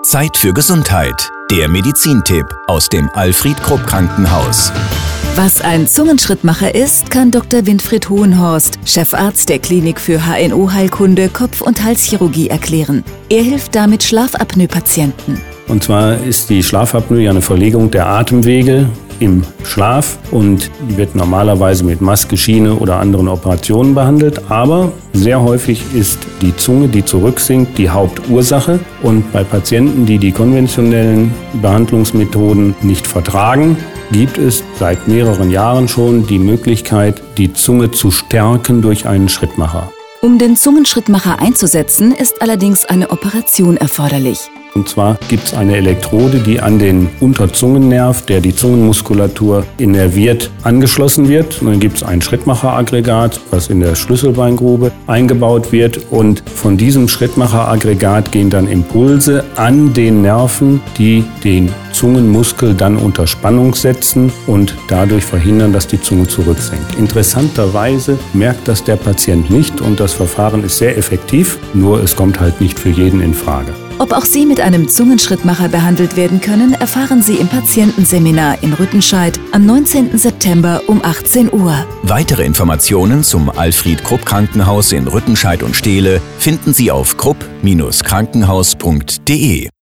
Zeit für Gesundheit. Der Medizintipp aus dem Alfred-Krupp-Krankenhaus. Was ein Zungenschrittmacher ist, kann Dr. Winfried Hohenhorst, Chefarzt der Klinik für HNO-Heilkunde, Kopf- und Halschirurgie, erklären. Er hilft damit Schlafapnoe-Patienten. Und zwar ist die Schlafapnoe ja eine Verlegung der Atemwege im Schlaf und wird normalerweise mit Maske, Schiene oder anderen Operationen behandelt. Aber sehr häufig ist die Zunge, die zurücksinkt, die Hauptursache. Und bei Patienten, die die konventionellen Behandlungsmethoden nicht vertragen, gibt es seit mehreren Jahren schon die Möglichkeit, die Zunge zu stärken durch einen Schrittmacher. Um den Zungenschrittmacher einzusetzen, ist allerdings eine Operation erforderlich. Und zwar gibt es eine Elektrode, die an den Unterzungennerv, der die Zungenmuskulatur innerviert, angeschlossen wird. Und dann gibt es ein Schrittmacheraggregat, was in der Schlüsselbeingrube eingebaut wird. Und von diesem Schrittmacheraggregat gehen dann Impulse an den Nerven, die den Zungenmuskel dann unter Spannung setzen und dadurch verhindern, dass die Zunge zurücksinkt. Interessanterweise merkt das der Patient nicht und das Verfahren ist sehr effektiv, nur es kommt halt nicht für jeden in Frage. Ob auch Sie mit einem Zungenschrittmacher behandelt werden können, erfahren Sie im Patientenseminar in Rüttenscheid am 19. September um 18 Uhr. Weitere Informationen zum Alfred-Krupp-Krankenhaus in Rüttenscheid und Steele finden Sie auf krupp-krankenhaus.de.